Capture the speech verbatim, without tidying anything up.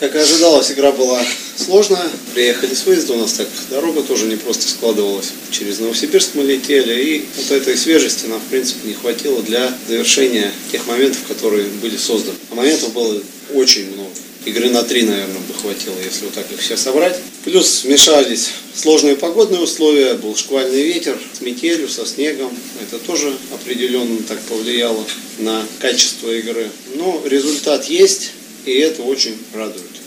Как и ожидалось, игра была сложная. Приехали с выезда, у нас так дорога тоже не просто складывалась. Через Новосибирск мы летели, и вот этой свежести нам, в принципе, не хватило для завершения тех моментов, которые были созданы. А моментов было очень много. Игры на три, наверное, бы хватило, если вот так их все собрать. Плюс вмешались сложные погодные условия, был шквальный ветер с метелью, со снегом. Это тоже определенно так повлияло на качество игры. Но результат есть, и это очень радует.